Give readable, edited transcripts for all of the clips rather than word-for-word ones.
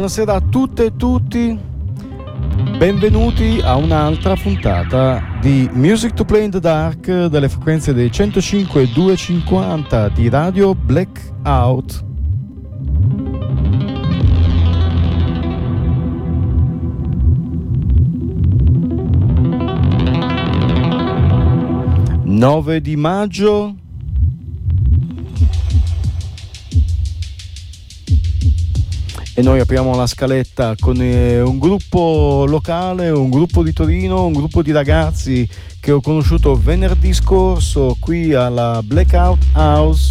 buonasera a tutte e tutti. Benvenuti a un'altra puntata di Music to Play in the Dark dalle frequenze dei 105 e 250 di Radio Blackout. (9 di maggio) e noi apriamo la scaletta con un gruppo locale, un gruppo di Torino, un gruppo di ragazzi che ho conosciuto venerdì scorso qui alla Blackout House.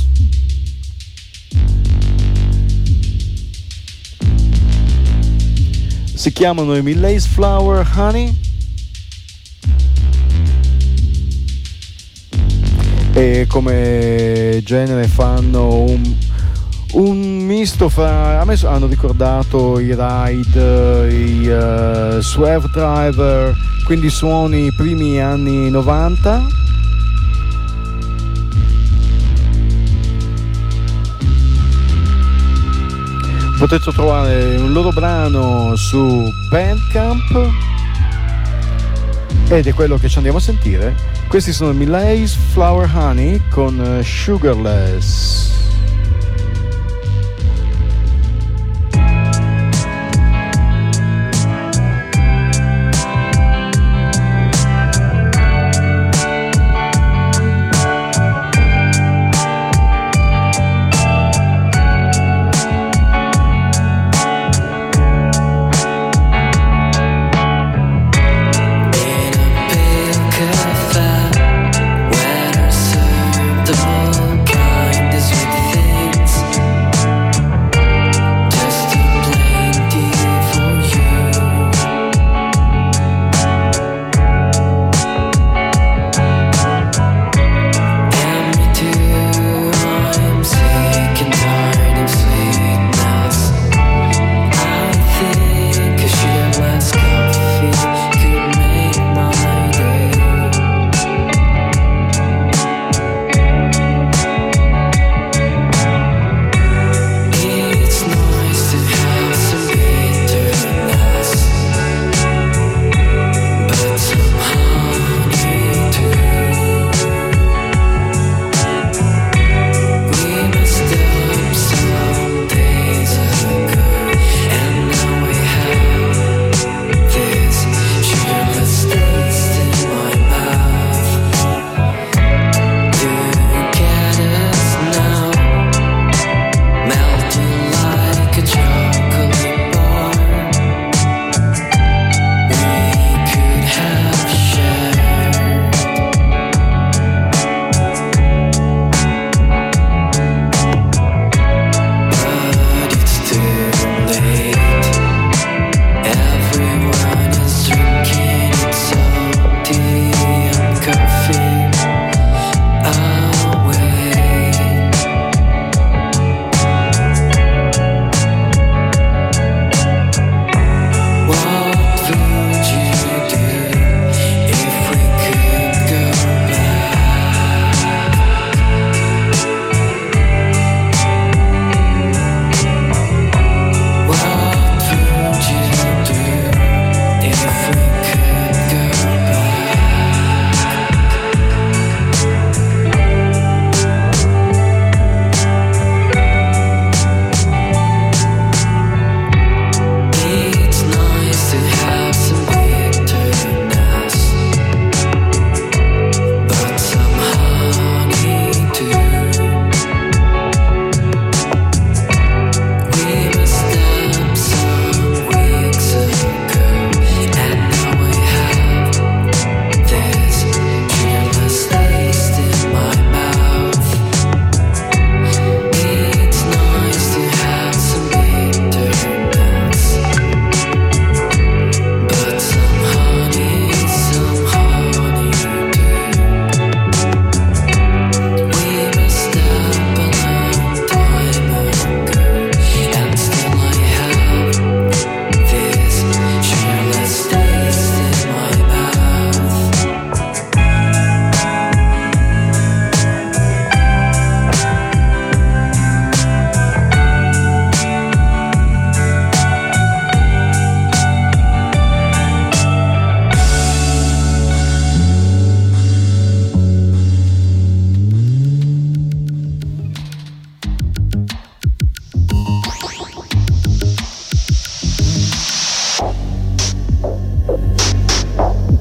Si chiamano i Millais Flower Honey e come genere fanno un misto fra, a me hanno ricordato i Ride, i Swerve Driver, quindi suoni primi anni 90. Potete trovare un loro brano su Bandcamp ed è quello che ci andiamo a sentire. Questi sono Millais Flower Honey con Sugarless. This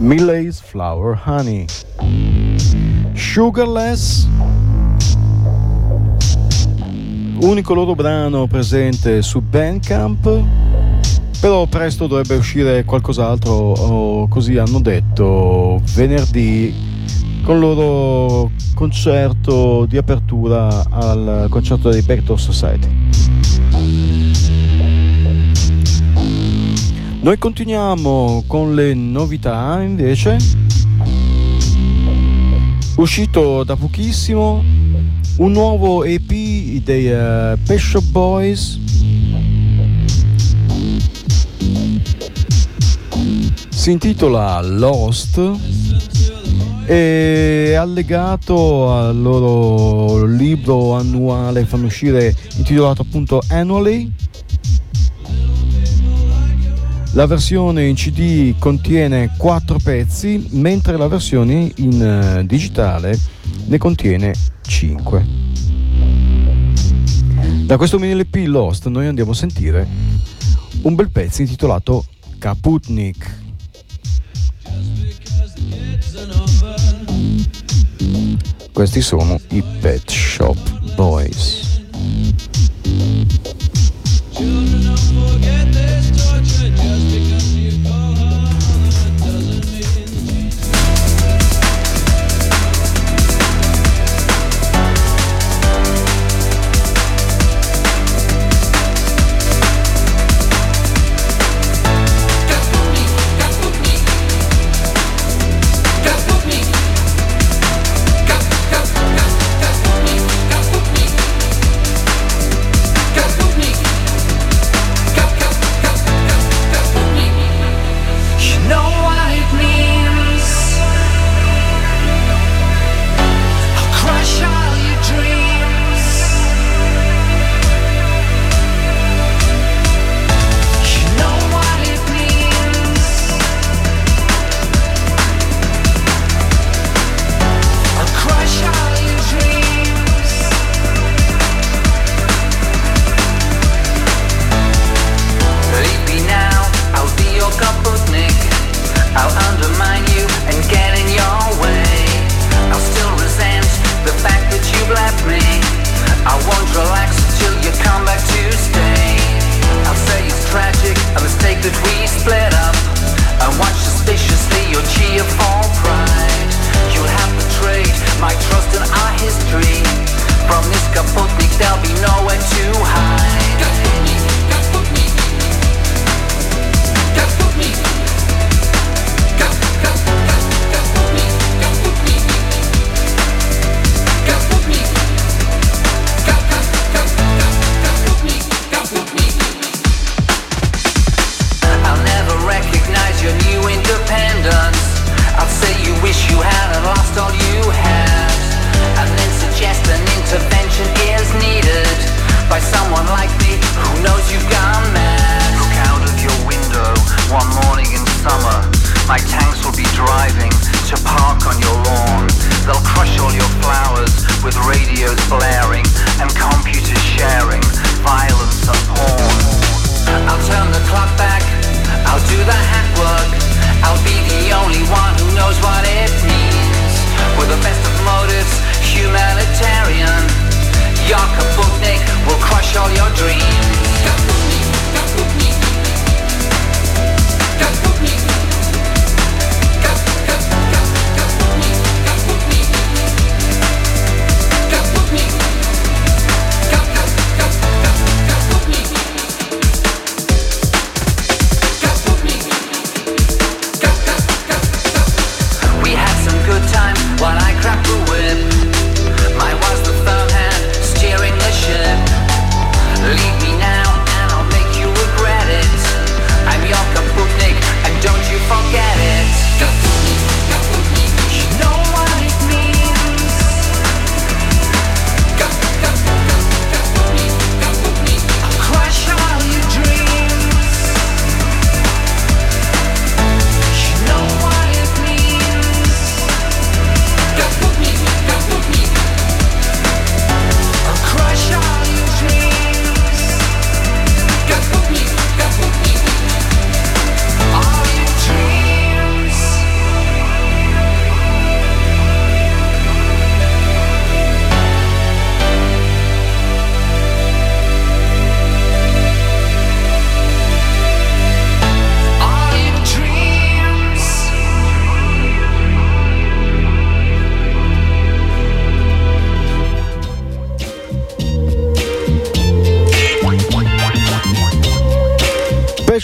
Millay's Flower Honey. Sugarless, unico loro brano presente su Bandcamp, però presto dovrebbe uscire qualcos'altro, o così hanno detto, venerdì con il loro concerto di apertura al concerto dei Backdoor Society. Noi continuiamo con le novità invece. Uscito da pochissimo un nuovo EP dei Pet Shop Boys, si intitola Lost e allegato al loro libro annuale fanno uscire, intitolato appunto Annually. La versione in CD contiene 4 pezzi, mentre la versione in digitale ne contiene 5. Da questo mini LP Lost noi andiamo a sentire un bel pezzo intitolato Kaputnik. Questi sono i Pet Shop Boys.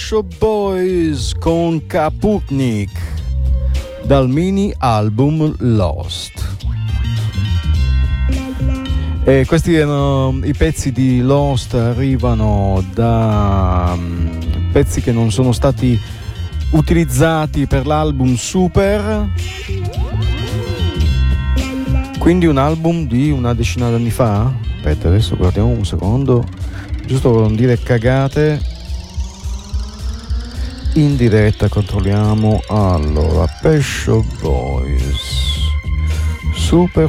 Shop Boys con Kaputnik dal mini album Lost. E questi erano i pezzi di Lost, arrivano da pezzi che non sono stati utilizzati per l'album Super, quindi un album di una decina d'anni fa. Aspetta, adesso guardiamo un secondo, giusto per non dire cagate. In diretta controlliamo. Allora, Pet Shop Boys Super.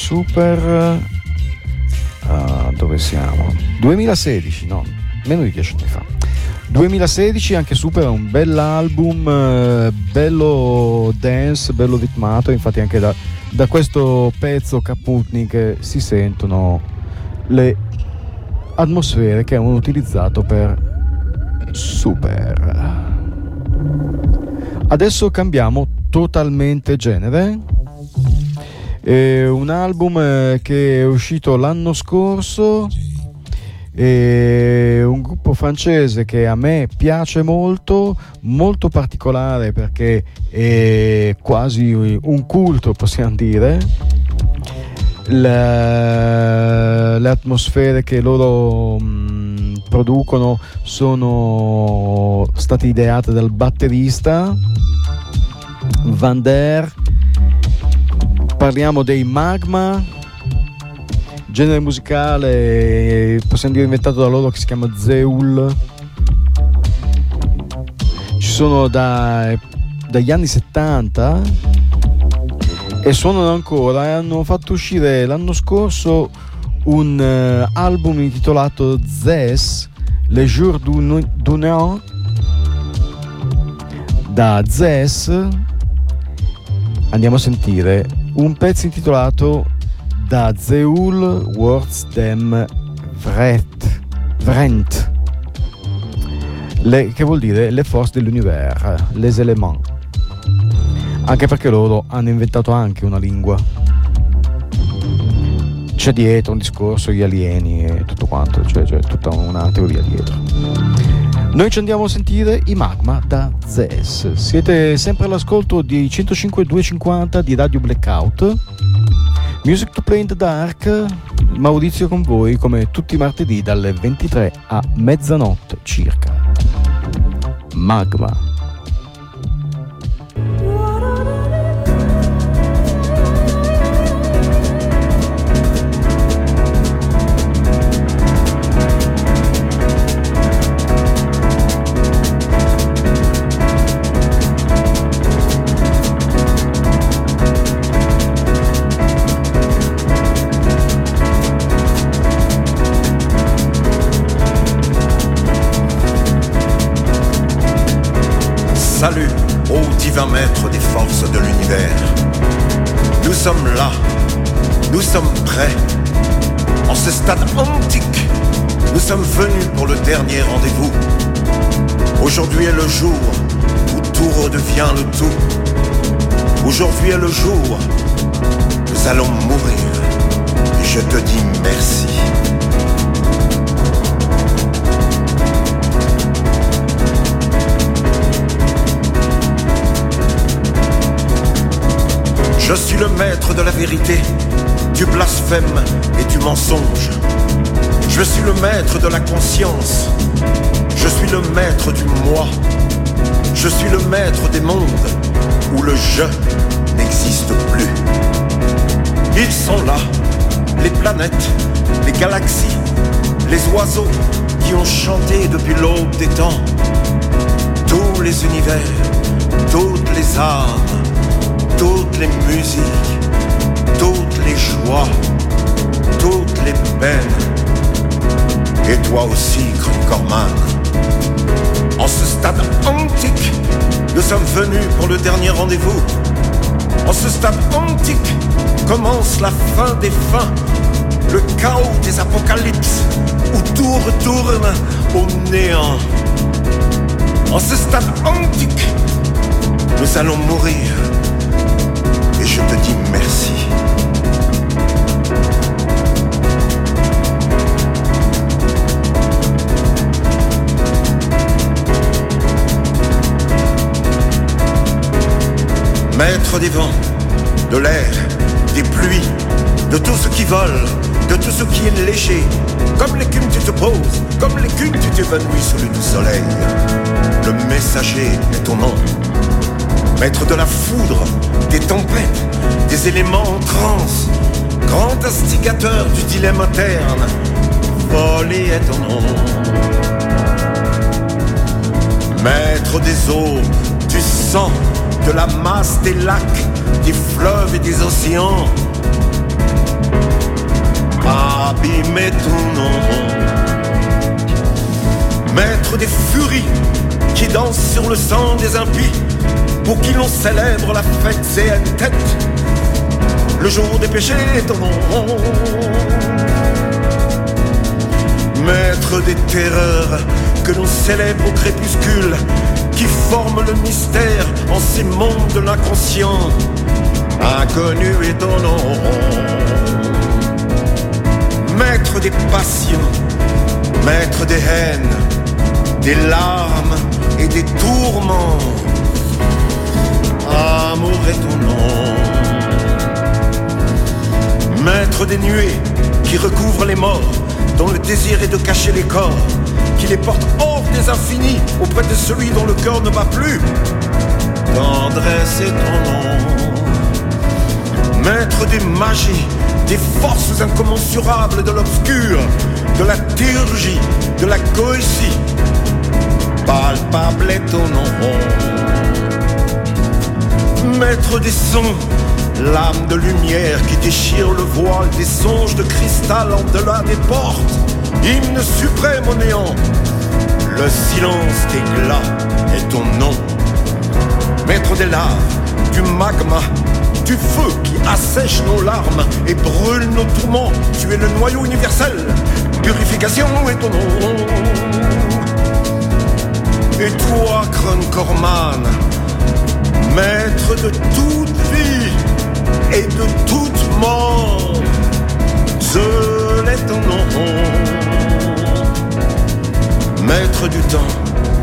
Dove siamo? 2016, no, meno di 10 anni fa. 2016, anche Super è un bell'album, bello dance, bello ritmato. Infatti anche da questo pezzo Kaputnik si sentono le atmosfere che hanno utilizzato per Super. Adesso cambiamo totalmente genere. È un album che è uscito l'anno scorso, è un gruppo francese che a me piace molto, molto particolare perché è quasi un culto, possiamo dire. Le atmosfere che loro producono sono state ideate dal batterista Van Der. Parliamo dei Magma, genere musicale possiamo dire inventato da loro, che si chiama Zeul. Ci sono dagli anni 70 e suonano ancora. Hanno fatto uscire l'anno scorso un album intitolato Zes, Le Jour du Néant. Da Zes andiamo a sentire un pezzo intitolato Da Zeul Words dem Vrent, che vuol dire le forze dell'univers, les éléments, anche perché loro hanno inventato anche una lingua. C'è dietro un discorso, gli alieni e tutto quanto, cioè tutta una teoria dietro. Noi ci andiamo a sentire i Magma da Zes. Siete sempre all'ascolto di 105.250 di Radio Blackout, Music to Play in the Dark. Maurizio con voi come tutti i martedì dalle 23 a mezzanotte circa. Magma. Salut, ô divin maître des forces de l'univers. Nous sommes là, nous sommes prêts. En ce stade antique, nous sommes venus pour le dernier rendez-vous. Aujourd'hui est le jour où tout redevient le tout. Aujourd'hui est le jour, nous allons mourir. Et je te dis merci. Je suis le maître de la vérité, du blasphème et du mensonge. Je suis le maître de la conscience. Je suis le maître du moi. Je suis le maître des mondes où le je n'existe plus. Ils sont là, les planètes, les galaxies, les oiseaux qui ont chanté depuis l'aube des temps. Tous les univers, toutes les âmes, toutes les musiques, toutes les joies, toutes les peines. Et toi aussi, Corman. En ce stade antique, nous sommes venus pour le dernier rendez-vous. En ce stade antique commence la fin des fins, le chaos des apocalypses, où tout retourne au néant. En ce stade antique, nous allons mourir. Et je te dis merci. Maître des vents, de l'air, des pluies, de tout ce qui vole, de tout ce qui est léger. Comme l'écume tu te poses, comme l'écume tu t'évanouis sous le doux soleil. Le messager est ton nom. Maître de la foudre, des tempêtes, des éléments en transe. Grand instigateur du dilemme interne, volé est ton nom. Maître des eaux, du sang, de la masse des lacs, des fleuves et des océans. Abîmer ton nom. Maître des furies qui dansent sur le sang des impies, pour qui l'on célèbre la fête zéantète. Le jour des péchés est ton nom. Maître des terreurs que l'on célèbre au crépuscule, qui forment le mystère en ces mondes de l'inconscient. Inconnu est ton nom. Maître des passions, maître des haines, des larmes et des tourments. Amour est ton nom. Maître des nuées qui recouvrent les morts, dont le désir est de cacher les corps, qui les porte hors des infinis, auprès de celui dont le cœur ne bat plus. Tendresse est ton nom. Maître des magies, des forces incommensurables de l'obscur, de la théurgie, de la poésie. Palpable est ton nom. Maître des sons, l'âme de lumière qui déchire le voile des songes de cristal en delà des portes. Hymne suprême au néant, le silence des glas est ton nom. Maître des laves, du magma, du feu qui assèche nos larmes et brûle nos tourments. Tu es le noyau universel, purification est ton nom. Et toi, Kron Korman, maître de toute vie et de toute mort, seul est ton nom. Maître du temps,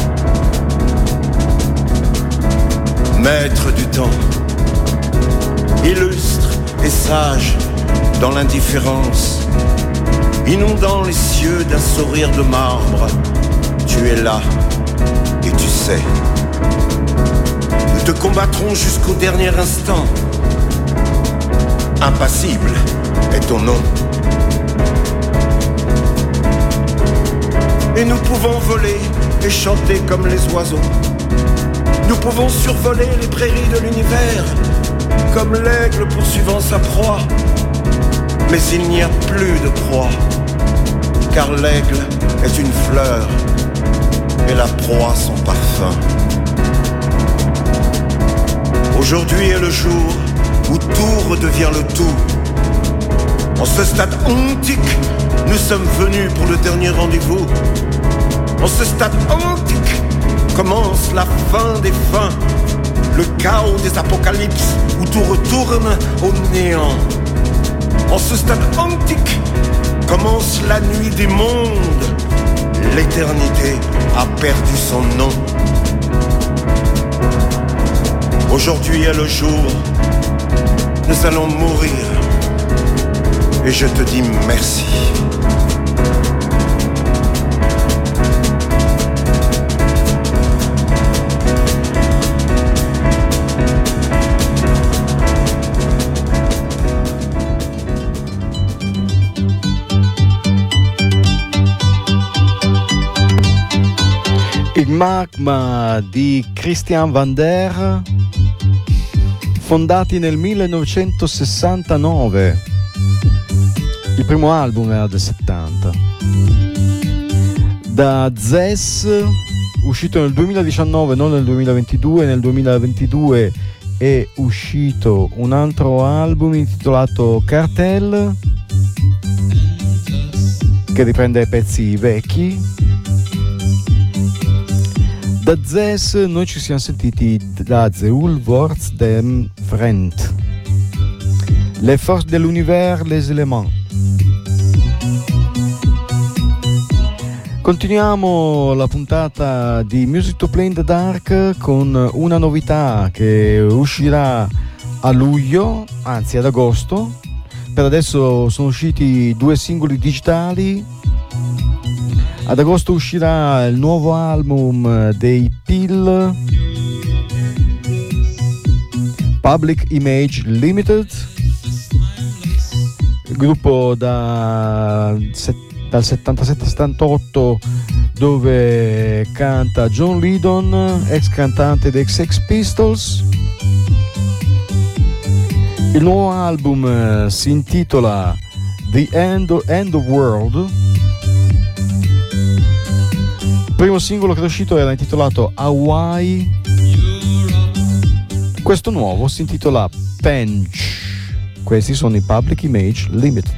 maître du temps, illustre et sage dans l'indifférence, inondant les cieux d'un sourire de marbre. Tu es là et tu sais. Nous te combattrons jusqu'au dernier instant. Impassible est ton nom. Et nous pouvons voler et chanter comme les oiseaux. Nous pouvons survoler les prairies de l'univers, comme l'aigle poursuivant sa proie. Mais il n'y a plus de proie, car l'aigle est une fleur et la proie son parfum. Aujourd'hui est le jour où tout redevient le tout. En ce stade ontique, nous sommes venus pour le dernier rendez-vous. En ce stade ontique commence la fin des fins, le chaos des apocalypses où tout retourne au néant. En ce stade ontique commence la nuit des mondes. L'éternité a perdu son nom. Aujourd'hui est le jour, nous allons mourir. Et je te dis merci. Il magma di Christian Vander, fondati nel 1969. Il primo album era del 70. Da Zes, uscito nel 2019, non nel 2022. Nel 2022 è uscito un altro album intitolato Cartel, che riprende pezzi vecchi. Da Zes noi ci siamo sentiti da The Ulvorts dem Vrent, Les forces de l'univers, les éléments. Continuiamo la puntata di Music to Play in the Dark con una novità che uscirà a luglio, anzi ad agosto. Per adesso sono usciti 2 singoli digitali. Ad agosto uscirà il nuovo album dei Peel, Public Image Limited, il gruppo dal 77-78, dove canta John Lydon, ex cantante dei Sex Pistols. Il nuovo album si intitola The End of World. Il primo singolo che è uscito era intitolato Hawaii. Questo nuovo si intitola Penge. Questi sono i Public Image Limited.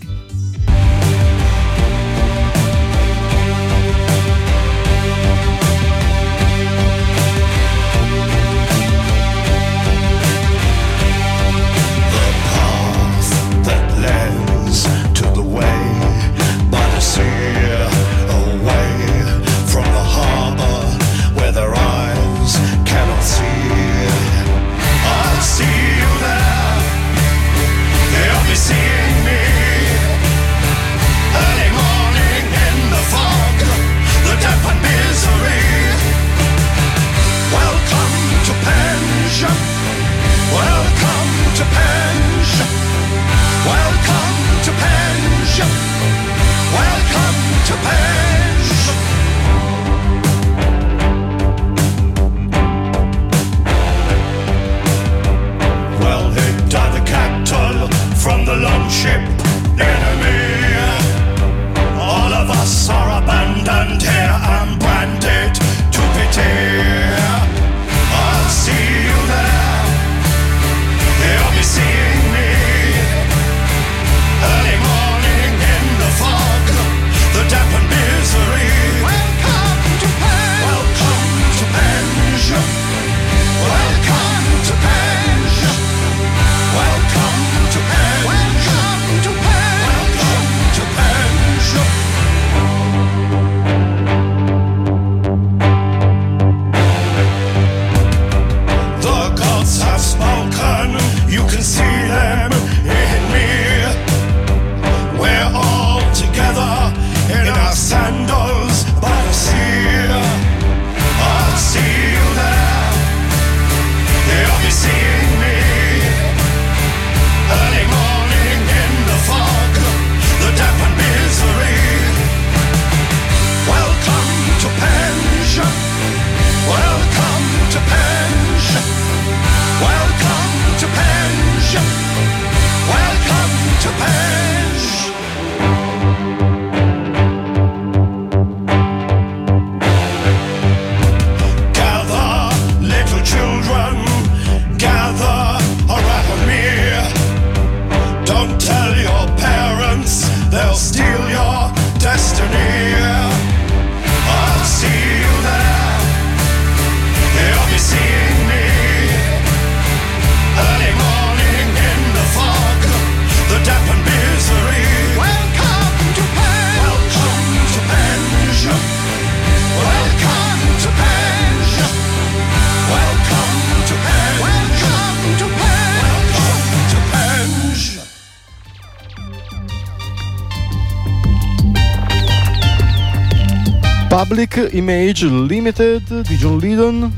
Public Image Limited di John Lydon,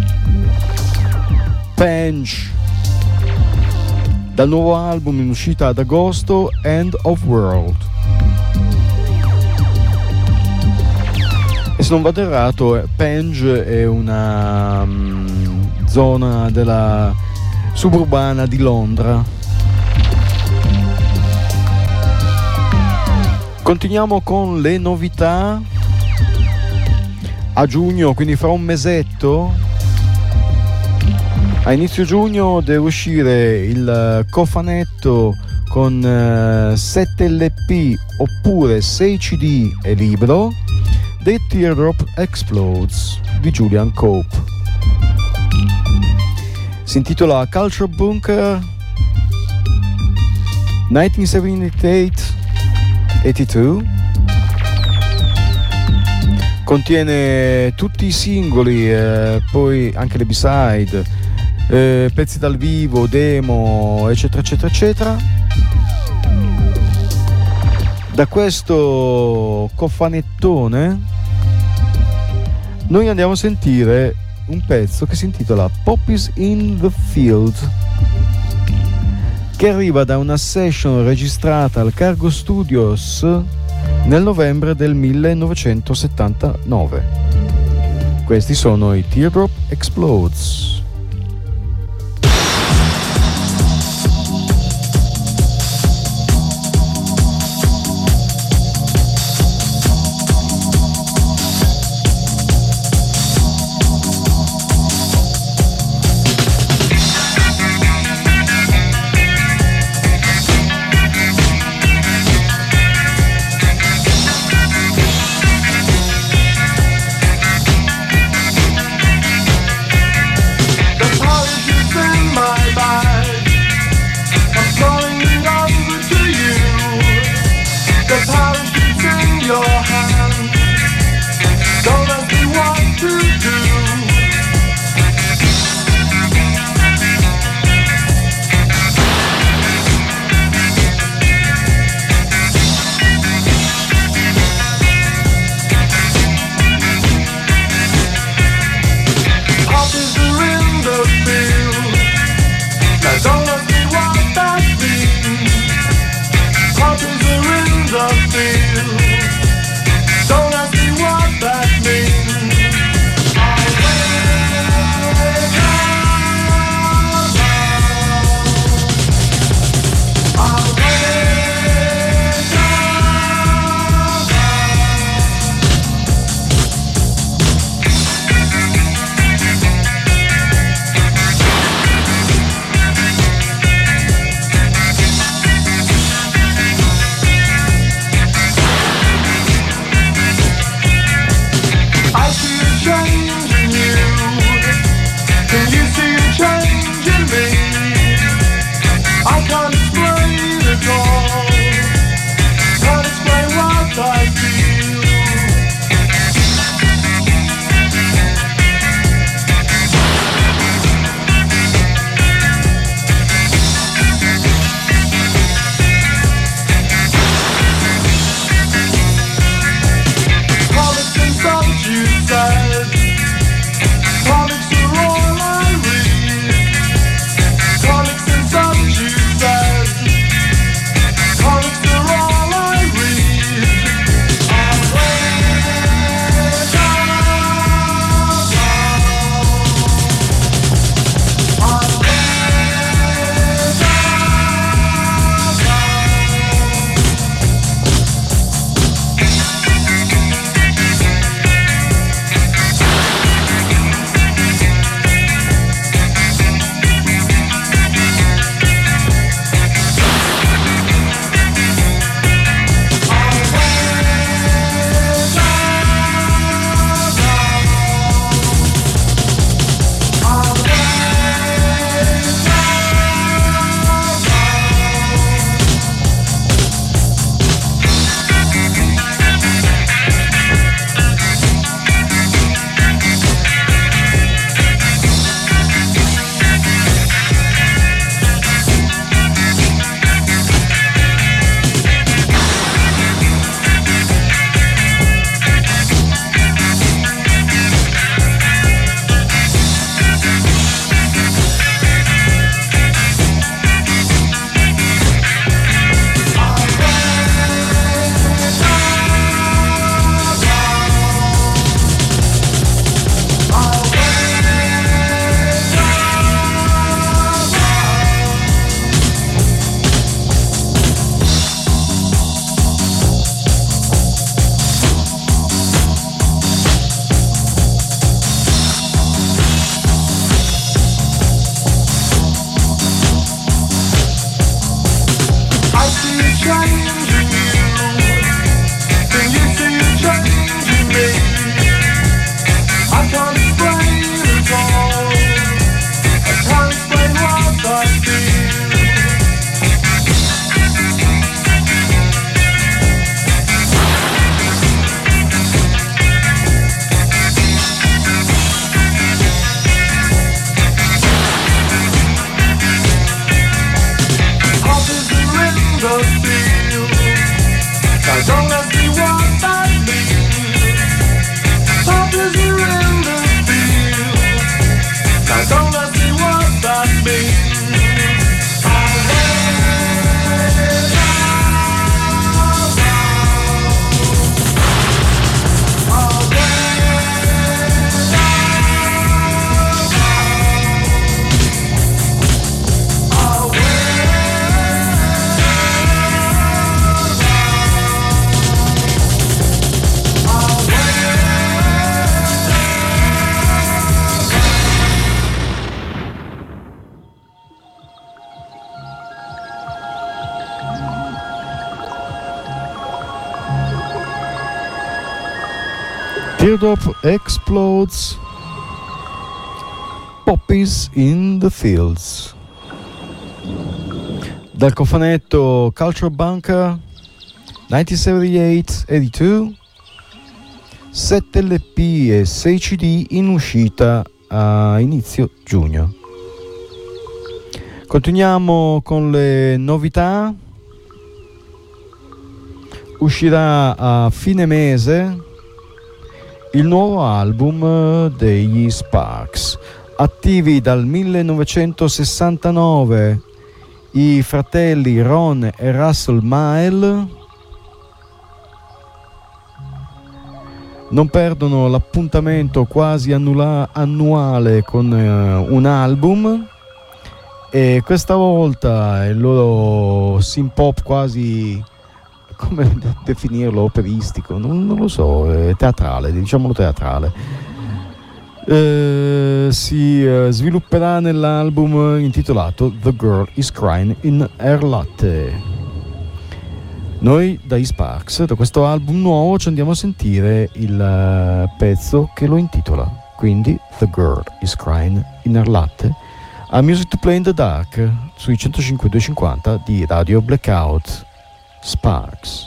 Penge, dal nuovo album in uscita ad agosto, End of World. E se non vado errato, Penge è una zona della suburbana di Londra. Continuiamo con le novità. A giugno, quindi fra un mesetto, a inizio giugno deve uscire il cofanetto con 7 LP oppure 6 CD e libro The Teardrop Explodes di Julian Cope. Si intitola Culture Bunker 1978-82. Contiene tutti i singoli, poi anche le B-side pezzi dal vivo, demo, eccetera eccetera eccetera. Da questo cofanettone noi andiamo a sentire un pezzo che si intitola Poppies in the Field, che arriva da una session registrata al Cargo Studios nel novembre del 1979. Questi sono i Teardrop Explodes. Teardrop Explodes, Poppies in the Fields. Dal cofanetto Culture Bunker 1978-82, 7 LP e 6 CD in uscita a inizio giugno. Continuiamo con le novità. Uscirà a fine mese il nuovo album degli Sparks, attivi dal 1969, i fratelli Ron e Russell Mile non perdono l'appuntamento quasi annuale con un album, e questa volta il loro synth-pop quasi, come definirlo, operistico, non lo so, teatrale, diciamolo teatrale, si svilupperà nell'album intitolato The Girl is Crying in Her Latte. Noi dai Sparks, da questo album nuovo, ci andiamo a sentire il pezzo che lo intitola, quindi The Girl is Crying in Her Latte, a Music to Play in the Dark sui 105.250 di Radio Blackout. Sparks.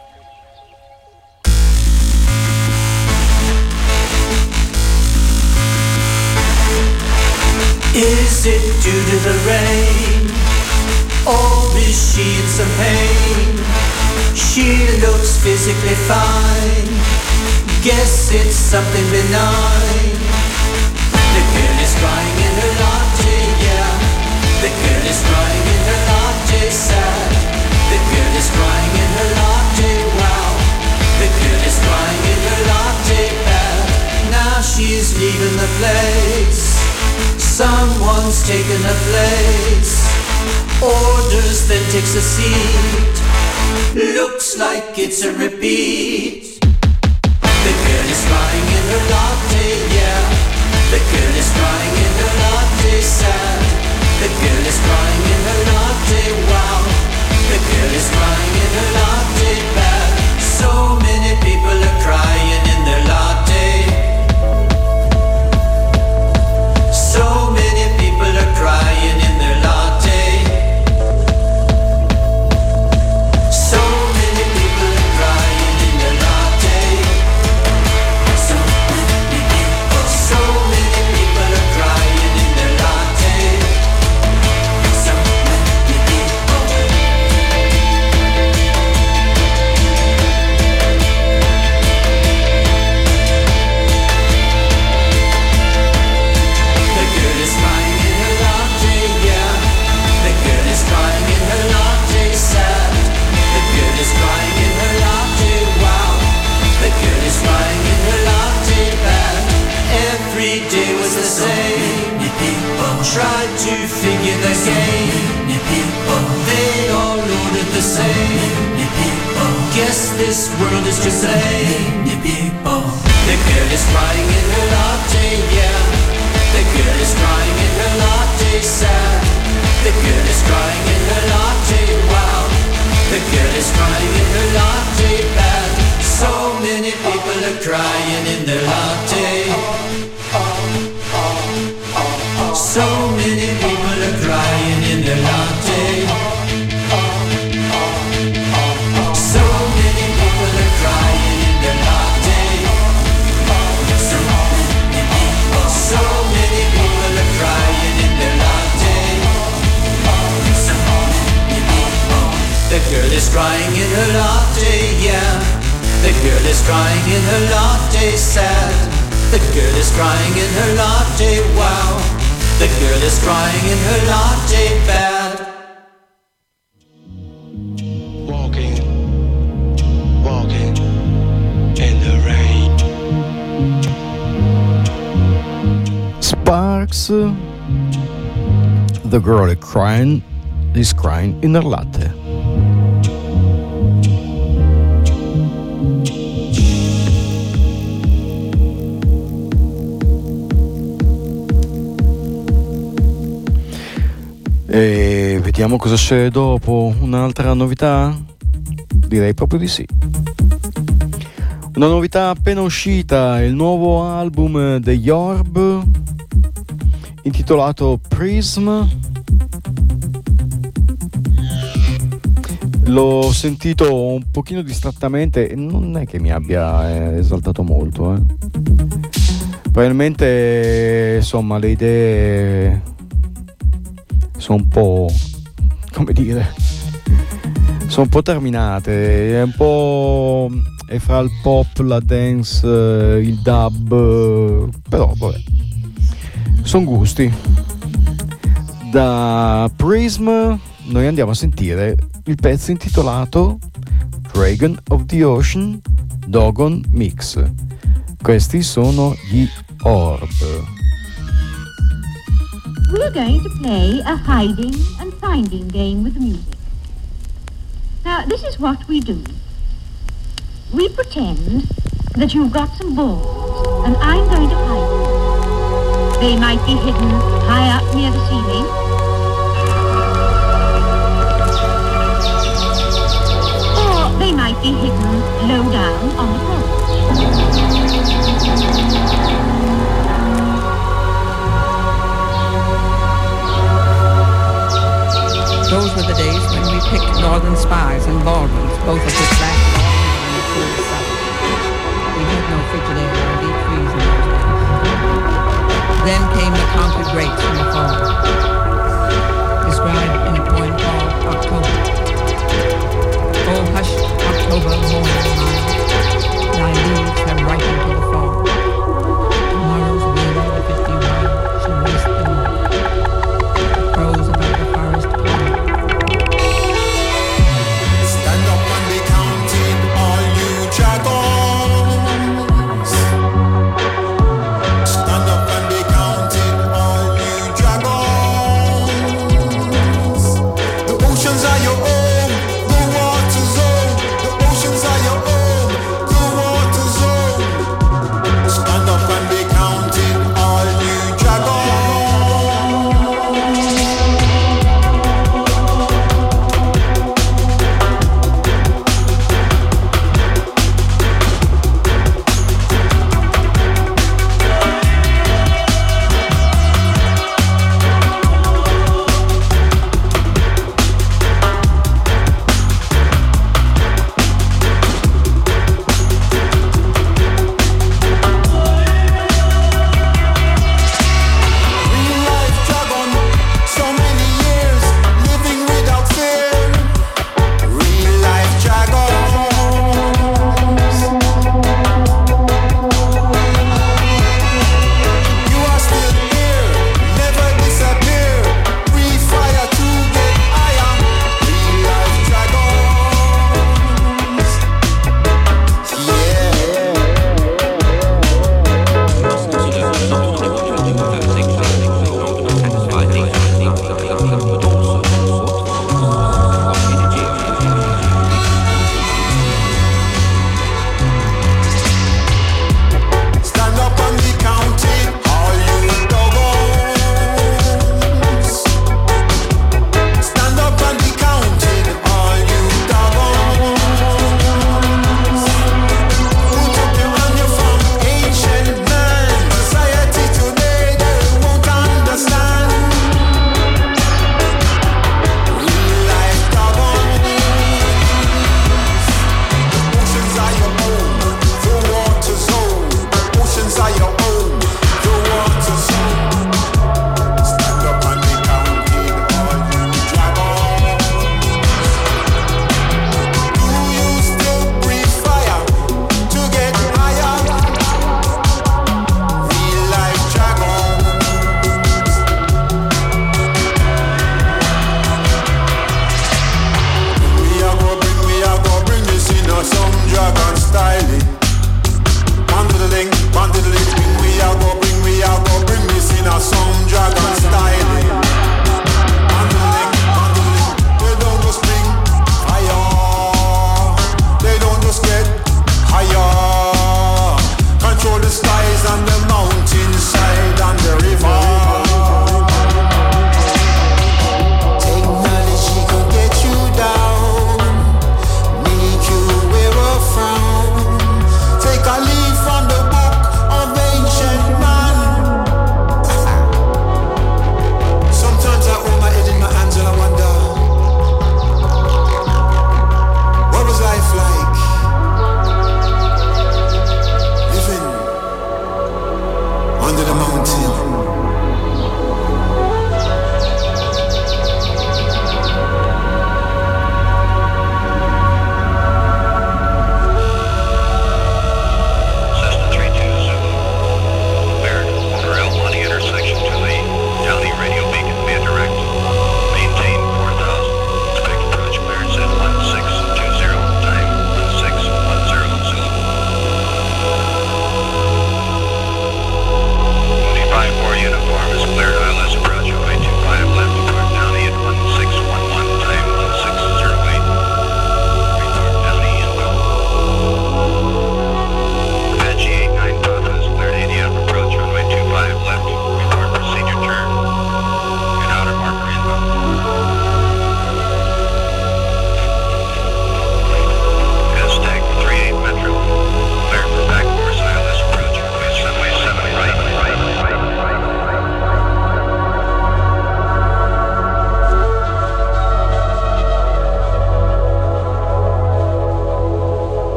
Is it due to the rain, or is she in some pain? She looks physically fine, guess it's something benign. The girl is crying in her latte, yeah. The girl is crying in her latte, sad. The girl is crying in her latte, wow. The girl is crying in her latte, bad. Now she's leaving the place, someone's taken her place. Orders, then takes a seat, looks like it's a repeat. The girl is crying in her latte, yeah. The girl is crying in her latte, sad. The girl is crying in her latte, wow. The girl is crying in her latte, bad. So many people are crying in their latte. So many people are crying in their latte. So many people are crying in their latte. So many people. So many people are crying in their latte. So many people. The girl is crying in her latte, yeah. The girl is crying in her latte, sad. The girl is crying in her latte, wow. The girl is crying in her latte, bad. Every day was the same. Tried to figure the game. They all ordered the same. Guess this world is just lame. The girl is crying in her latte, yeah. The girl is crying in her latte, sad. The girl is crying in her latte, wow. The girl is crying in her latte, bad. So many people are crying in their latte. So many people are crying in their latte. So many people are crying in their latte. So many people. So many people are crying in their latte. So many people. The girl is crying in her latte, yeah. The girl is crying in her latte, sad. The girl is crying in her latte, wow. The girl is crying in her latte, bad. Walking in the rain. Sparks. The girl is crying in her latte. E vediamo cosa c'è dopo. Un'altra novità? Direi proprio di sì. Una novità appena uscita, il nuovo album degli Orb intitolato Prism. L'ho sentito un pochino distrattamente e non è che mi abbia esaltato molto. Probabilmente insomma le idee sono un po', come dire, sono un po' terminate, è un po', è fra il pop, la dance, il dub, però vabbè, sono gusti. Da Prism noi andiamo a sentire il pezzo intitolato Dragon of the Ocean Dogon Mix. Questi sono gli Orb. We're going to play a hiding and finding game with music. Now, this is what we do. We pretend that you've got some balls, and I'm going to hide them. They might be hidden high up near the ceiling, or they might be hidden low down on the floor. Those were the days when we picked northern spies and baldwins, both of which lasted all winter in the cool south. We had no refrigerator or deep freeze in those days. Then came the conquered grapes in the fall, described in a poem called October. Oh, hush, October, morning mine, thy leaves have ripened to the fall. Tomorrow's wind, if it be wild, shall waste them all. Crows above the forest pine. Stand up and be counted, all you dragons. Stand up and be counted, all you dragons.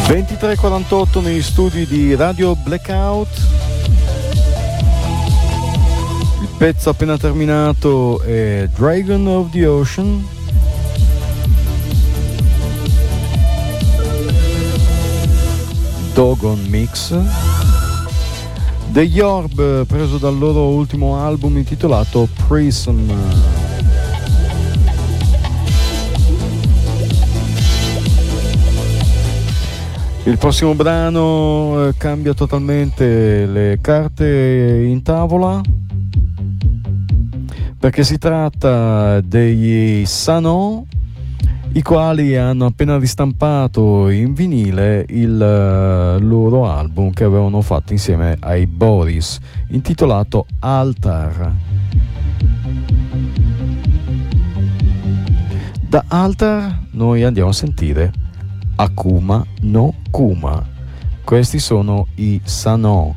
23:48 negli studi di Radio Blackout. Il pezzo appena terminato è Dragon of the Ocean. Dogon Mix. The Yorb, preso dal loro ultimo album intitolato Prism. Il prossimo brano cambia totalmente le carte in tavola, perché si tratta degli Sanon, i quali hanno appena ristampato in vinile il loro album che avevano fatto insieme ai Boris, intitolato Altar. Da Altar noi andiamo a sentire Akuma no Kuma. Questi sono i Sanon.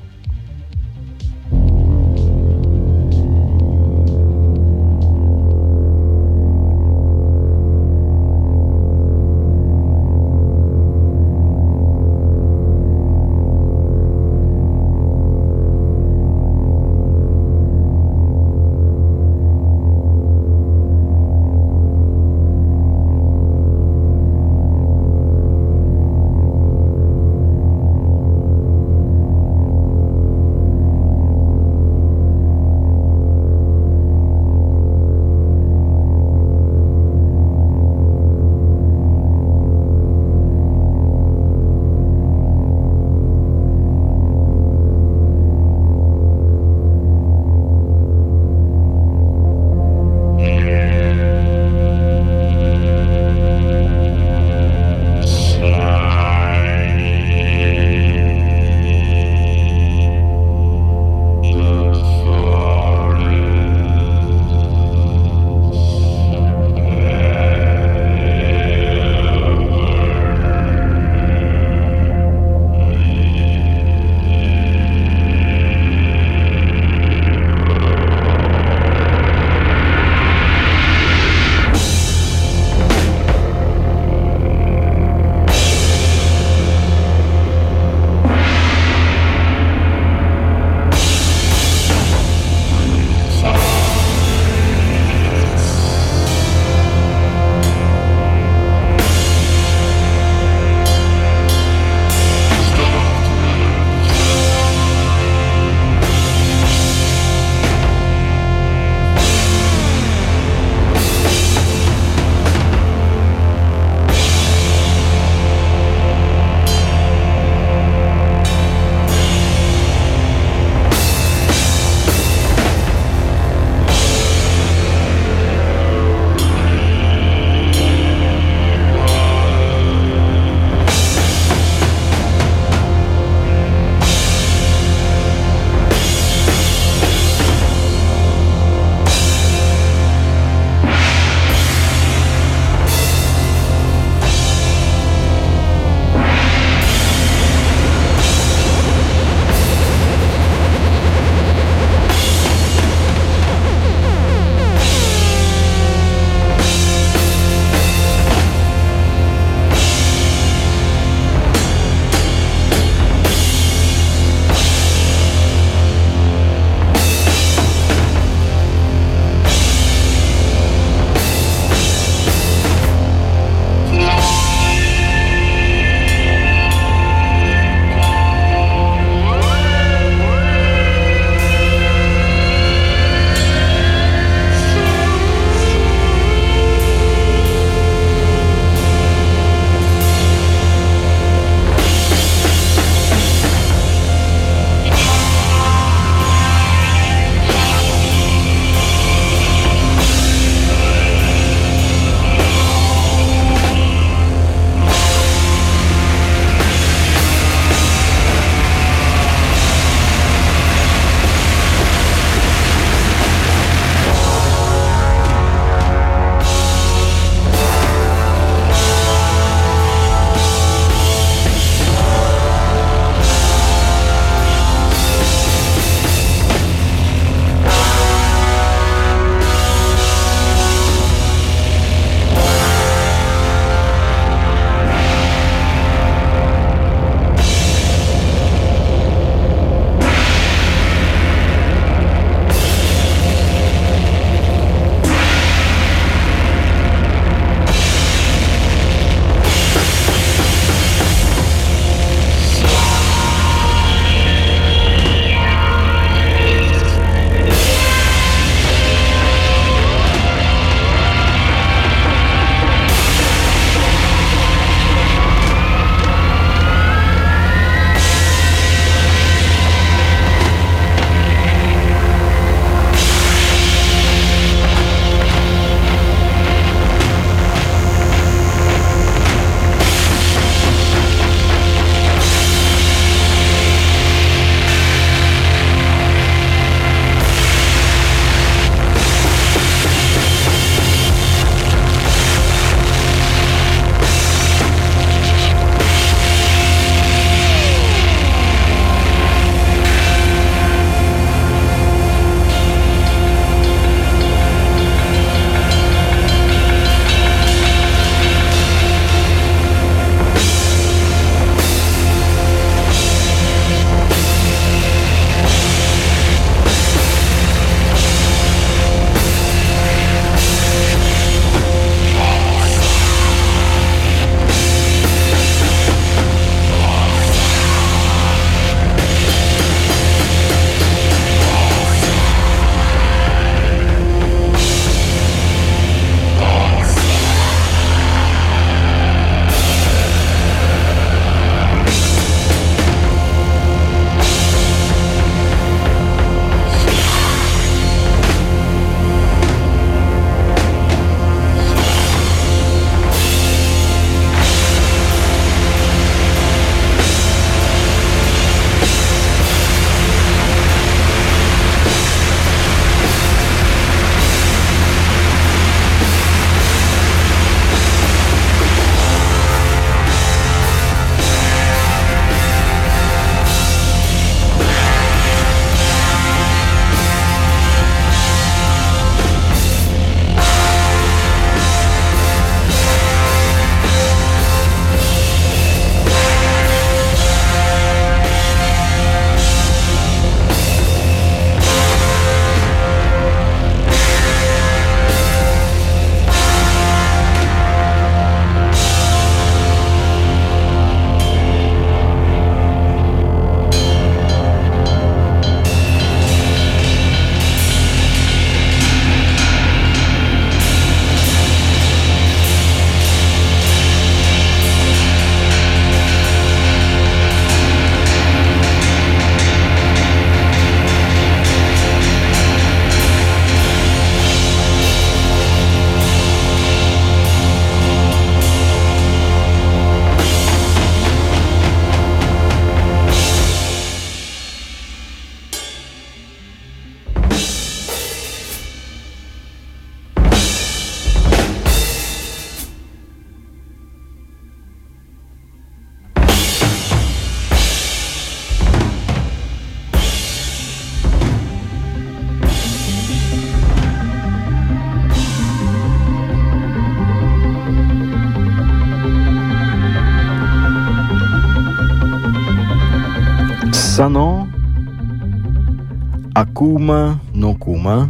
Akuma no Kuma,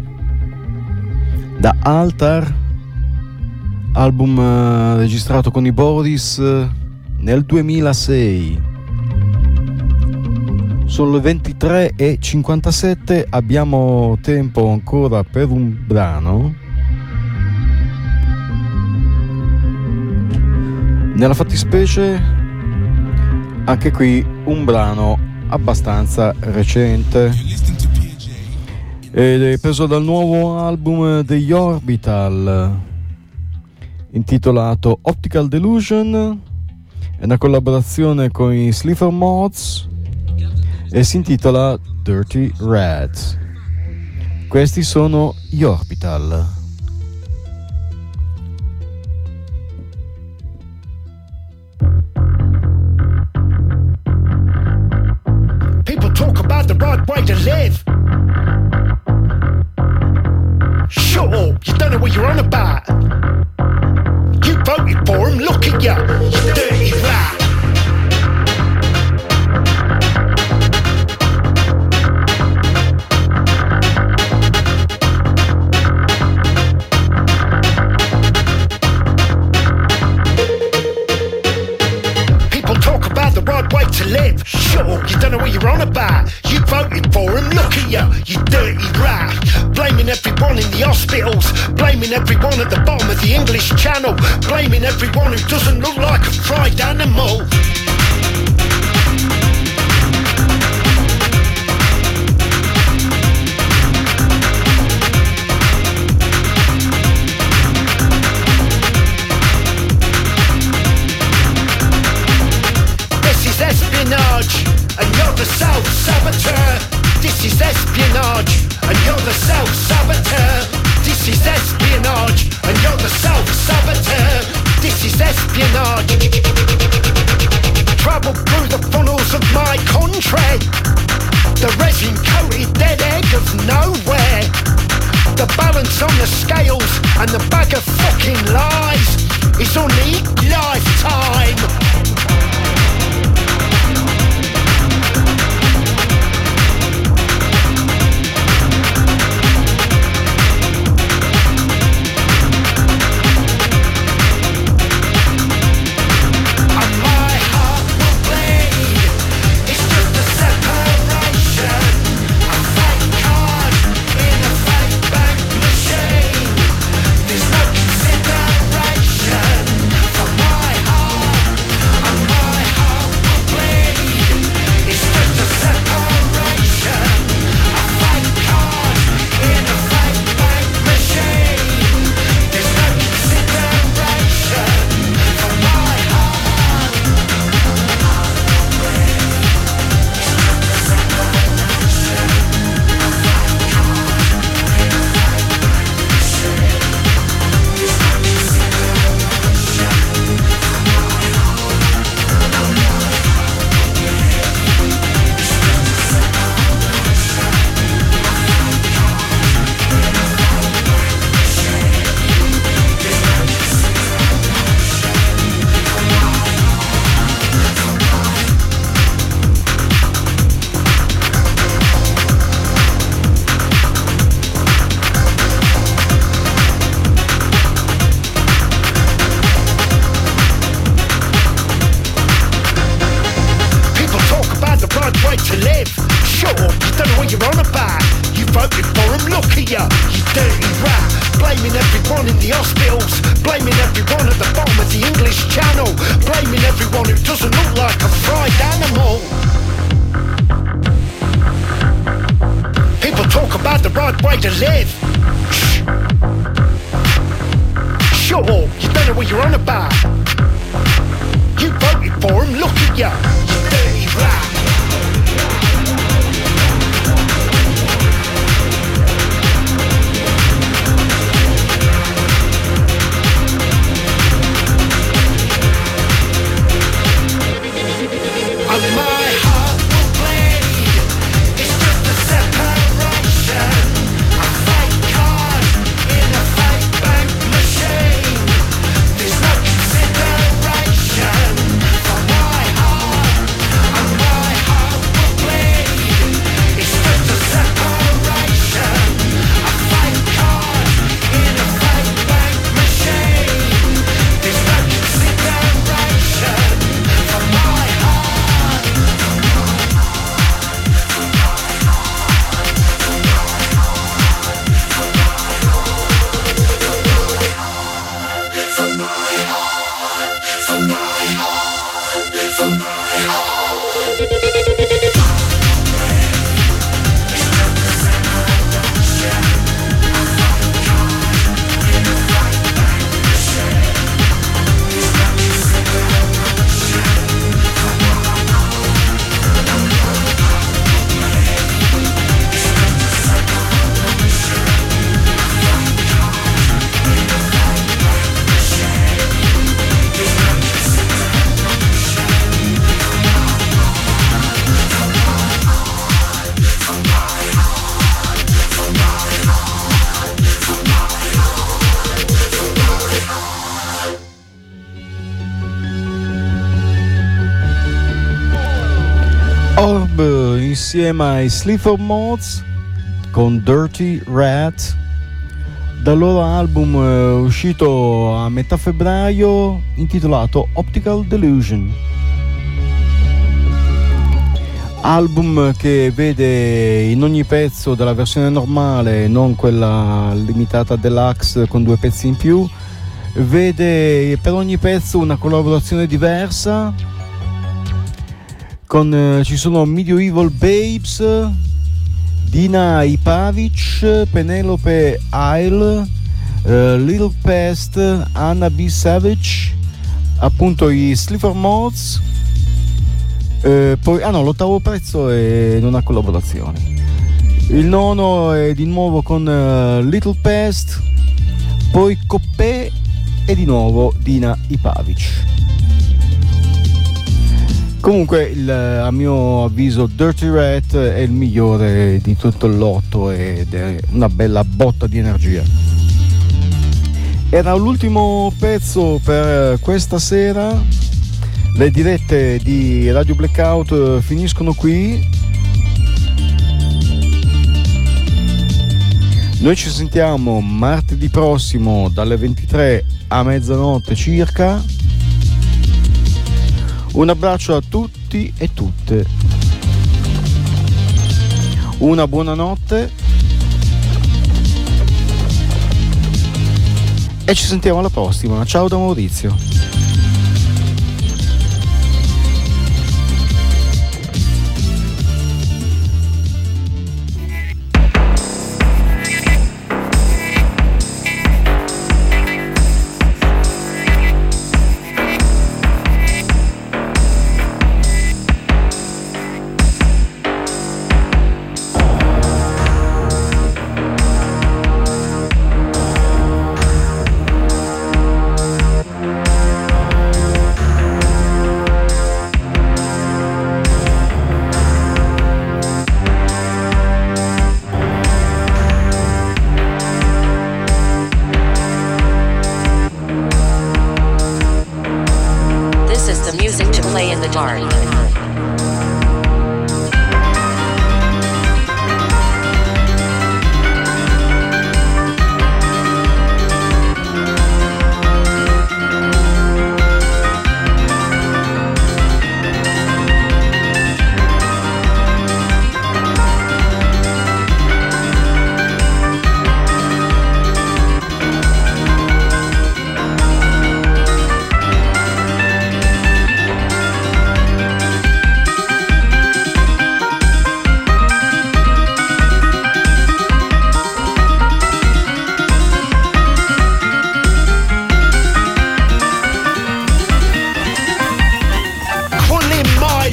da Altar, album registrato con i Boris nel 2006. Sono le 23:57, abbiamo tempo ancora per un brano. Nella fattispecie, anche qui un brano abbastanza recente ed è preso dal nuovo album degli Orbital intitolato Optical Delusion, è una collaborazione con i Slipher Mods e si intitola Dirty Rats. Questi sono gli Orbital. People talk about the right way to live. Shut up, you don't know what you're on about. You voted for him, look at you, you dirty rat. People talk about the right way to live. Shut up, you don't know what you're on about. You voted for him, look at you, you dirty rat. Blaming everyone in the hospitals, blaming everyone at the bottom of the English Channel, blaming everyone who doesn't look like a fried animal. This is espionage, and you're the self-saboteur. This is espionage, and you're the self-saboteur. This is espionage, and you're the self-saboteur. This is espionage. Travel through the funnels of my country, the resin-coated dead egg of nowhere. The balance on the scales and the bag of fucking lies is on each lifetime. insieme ai Sleaford Mods con Dirty Rat dal loro album uscito a metà febbraio intitolato Optical Delusion, album che vede in ogni pezzo della versione normale, non quella limitata deluxe con 2 pezzi in più, vede per ogni pezzo una collaborazione diversa con ci sono Medieval Babes, Dina Ipavic, Penelope Isle, Little Pest, Anna B. Savage, appunto i Sleaford Mods, poi l'ottavo pezzo è in una collaborazione, il nono è di nuovo con Little Pest, poi Coppè e di nuovo Dina Ipavic. Comunque a mio avviso Dirty Rat è il migliore di tutto il lotto ed è una bella botta di energia. Era l'ultimo pezzo per questa sera, le dirette di Radio Blackout finiscono qui. Noi ci sentiamo martedì prossimo dalle 23 a mezzanotte circa. Un abbraccio a tutti e tutte, una buona notte e ci sentiamo alla prossima. Ciao da Maurizio.